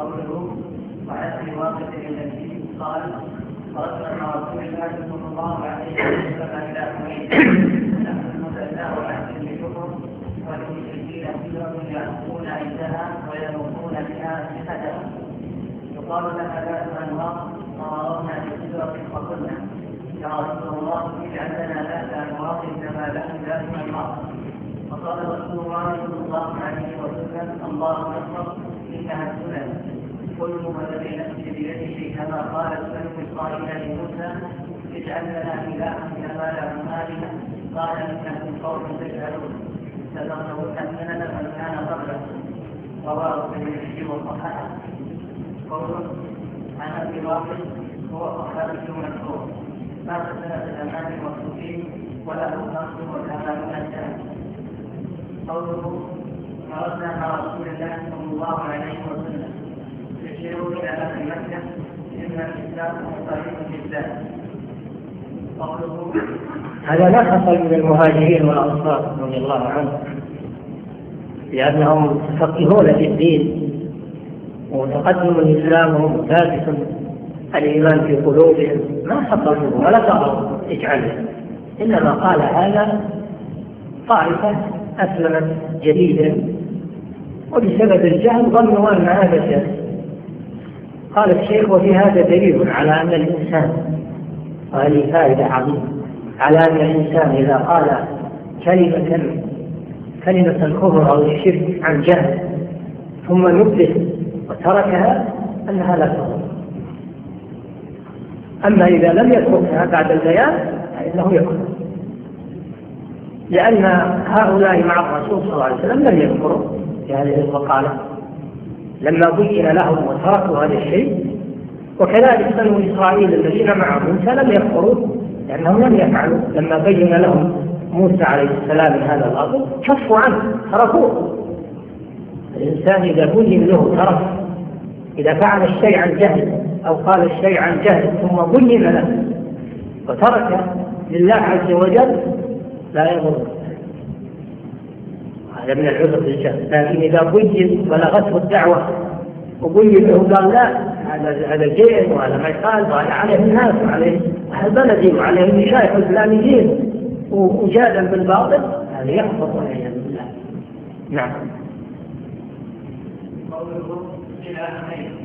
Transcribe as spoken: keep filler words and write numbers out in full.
قوله وعن ابي واقد الذي قال خرجنا مع رسول الله صلى الله عليه وسلم الى حنين نحن المثنى واحسن بكفر وللمشركين كلهم يعرفون عندها ويموتون بها بحدها يقال لها ذات انوار فمررنا بسدره فقلنا يا رسول الله اجعل لنا ذات انوار كما لهم ذات انوار فقال رسول الله صلى الله عليه وسلم الله اكبر انها السنن كل الذي نفسي بيده كما قال بنو اسرائيل لموسى اجعل لنا الها كما لهم الهه قال انكم قوم تجهلون تذكرون ان من كان قبله رواه الترمذي والصحاح. قول عن ابي واقد هو صحابي مشهور مات سنه الامان والصوفين وله نصر وكما من الجهل. قوله خرجنا مع رسول الله صلى الله عليه وسلم يشير الى اهل مكه ان الاسلام قريب جدا. قوله هذا لا حصل من المهاجرين والانصار رضي الله عنهم لانهم متفقهون في الدين وتقدم الاسلام وهم ثابت الايمان في قلوبهم ما حصلوا ولا قالوا اجعله، انما قال هذا طائفه اسلمت جديدا وبسبب الجهل ظنوا ان هذا جهل. قال الشيخ وفي هذا دليل على ان الانسان، وهذه فائده عظيمه، على ان الانسان اذا قال كلمه كلمه الكفر او الشرك عن جهل ثم نبه وتركها انها لا تضر. اما اذا لم يتركها بعد البيان فانه يكفر، لأن هؤلاء مع الرسول صلى الله عليه وسلم لم يذكروا في هذه المقالة لما بين لهم وتركوا هذا الشيء، وكذلك بنو إسرائيل الذين مع موسى لم يذكروا لأنهم لم يفعلوا لما بين لهم موسى عليه السلام هذا الأمر كفوا عنه تركوه. الإنسان إذا بين له ترك، إذا فعل الشيء عن جهل أو قال الشيء عن جهل ثم بين له وترك لله عز وجل لا يضر، هذا من العذر بالجهل. لكن إذا بين بلغته الدعوة وبين له قال لا هذا الجيل وهذا ما يقال وهذا عليه الناس وعليه أهل بلدي وعليه المشايخ الإسلاميين وجادل بالباطل، هذا يحفظ والعياذ بالله. نعم. قوله إلى حنين